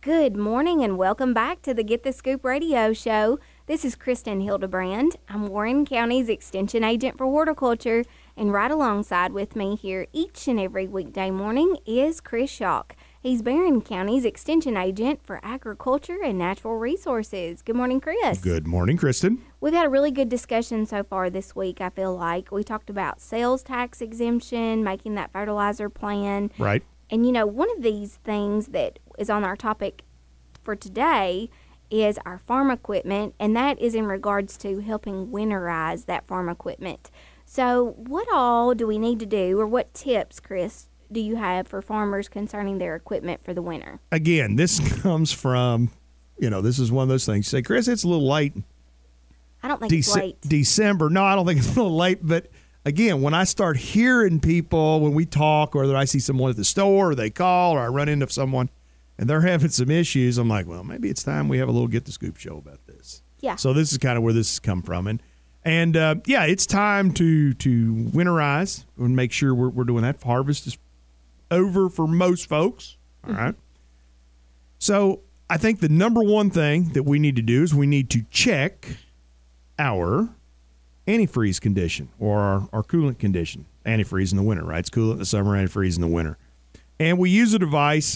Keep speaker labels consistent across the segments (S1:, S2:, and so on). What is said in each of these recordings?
S1: Good morning and welcome back to the Get the Scoop radio show. This is Kristen Hildebrand. I'm Warren County's Extension Agent for Horticulture, and right alongside with me here each and every weekday morning is Chris Shock. He's Barron County's Extension Agent for Agriculture and Natural Resources. Good morning, Chris.
S2: Good morning, Kristen.
S1: We've had a really good discussion so far this week, I feel like. We talked about sales tax exemption, making that fertilizer plan.
S2: Right.
S1: And, you know, one of these things that is on our topic for today is our farm equipment, and that is in regards to helping winterize that farm equipment. So what all do we need to do, or what tips, Chris, do you have for farmers concerning their equipment for the winter?
S2: Again, this comes from, this is one of those things. Say, Chris, it's a little late.
S1: I don't think it's late.
S2: December. No, I don't think it's a little late, but again, when I start hearing people, when we talk, or that I see someone at the store, or they call, or I run into someone, and they're having some issues, I'm like, well, maybe it's time we have a little Get the Scoop show about this.
S1: Yeah.
S2: So this is kind of where this has come from. And it's time to winterize and make sure we're doing that. Harvest is over for most folks. All right. So I think the number one thing that we need to do is we need to check our antifreeze condition, or our coolant condition. Antifreeze in the winter, right? It's coolant in the summer, antifreeze in the winter. And we use a device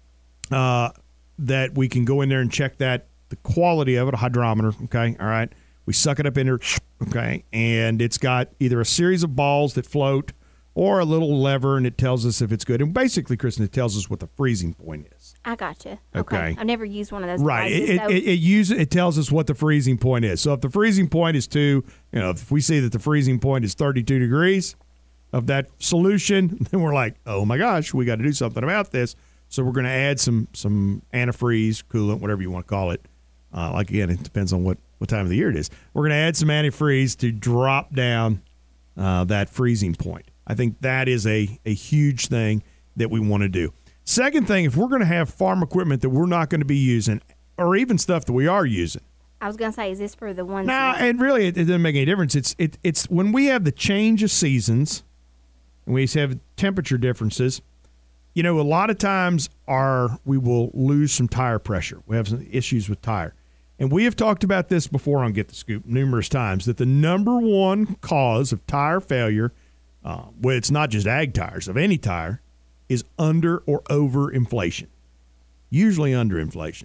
S2: that we can go in there and check the quality of it, a hydrometer, okay? All right. We suck it up in there, okay? And it's got either a series of balls that float or a little lever, and it tells us if it's good. And basically, Kristen, it tells us what the freezing point is.
S1: I gotcha.
S2: Okay.
S1: I've never used one of those
S2: right.
S1: devices.
S2: It tells us what the freezing point is. So if the freezing point is if we see that the freezing point is 32 degrees of that solution, then we're like, oh my gosh, we got to do something about this. So we're going to add some antifreeze, coolant, whatever you want to call it. Again, it depends on what time of the year it is. We're going to add some antifreeze to drop down that freezing point. I think that is a huge thing that we want to do. Second thing, if we're going to have farm equipment that we're not going to be using, or even stuff that we are using.
S1: I was going to say, is this for the ones?
S2: No, and really it doesn't make any difference. It's when we have the change of seasons, and we have temperature differences. A lot of times we will lose some tire pressure. We have some issues with tire. And we have talked about this before on Get the Scoop numerous times, that the number one cause of tire failure, well, it's not just ag tires, of any tire, is under or over inflation. Usually under inflation.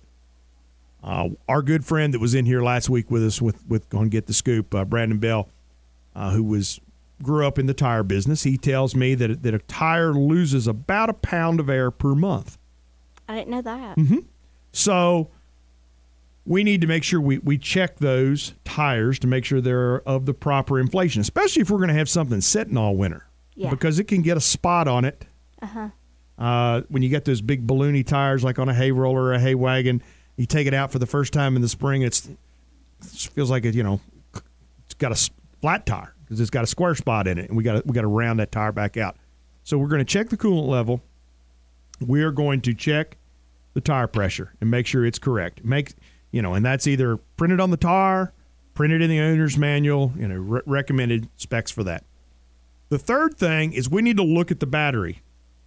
S2: Our good friend that was in here last week with us with on Get the Scoop, Brandon Bell, who grew up in the tire business, he tells me that a tire loses about a pound of air per month.
S1: I didn't know that.
S2: Mm-hmm. So we need to make sure we check those tires to make sure they're of the proper inflation, especially if we're going to have something sitting all winter.
S1: Yeah.
S2: Because it can get a spot on it.
S1: Uh-huh.
S2: When you get those big balloony tires like on a hay roller or a hay wagon, you take it out for the first time in the spring, it feels like it's got a flat tire because it's got a square spot in it, and we got to round that tire back out. So we're going to check the coolant level. We are going to check the tire pressure and make sure it's correct. And that's either printed on the tire, printed in the owner's manual, recommended specs for that. The third thing is we need to look at the battery.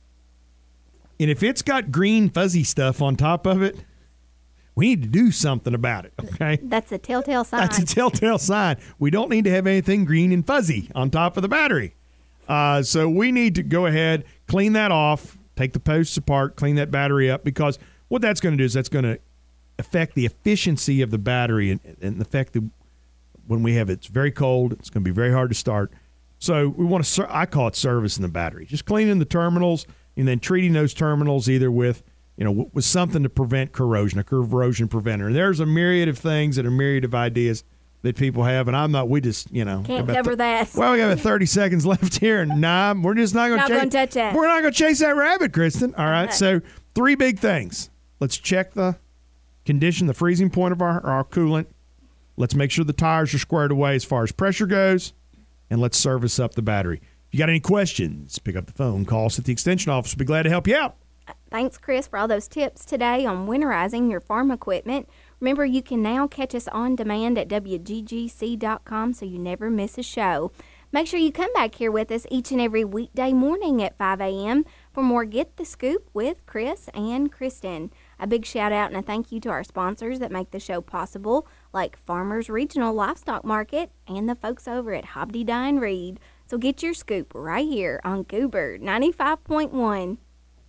S2: And if it's got green fuzzy stuff on top of it, we need to do something about it, okay?
S1: That's a telltale sign.
S2: That's a telltale sign. We don't need to have anything green and fuzzy on top of the battery. So we need to go ahead, clean that off, take the posts apart, clean that battery up, because what that's going to do is that's going to affect the efficiency of the battery and affect when we have it's very cold, it's going to be very hard to start. So we want to, I call it servicing the battery, just cleaning the terminals and then treating those terminals either with something to prevent corrosion, a corrosion preventer. And there's a myriad of things and a myriad of ideas that people have, and we just,
S1: can't cover that.
S2: Well, we have 30 seconds left here, and we're just not going to
S1: touch that.
S2: We're not going to chase that rabbit, Kristen. All right, so 3 big things. Let's check the condition, the freezing point of our coolant. Let's make sure the tires are squared away as far as pressure goes, and let's service up the battery. If you got any questions, pick up the phone, call us at the Extension office. We'll be glad to help you out.
S1: Thanks, Chris, for all those tips today on winterizing your farm equipment. Remember, you can now catch us on demand at WGGC.com so you never miss a show. Make sure you come back here with us each and every weekday morning at 5 a.m. for more Get the Scoop with Chris and Kristen. A big shout out and a thank you to our sponsors that make the show possible, like Farmers Regional Livestock Market and the folks over at Hobdy Dye and Reed. So get your scoop right here on Goober 95.1.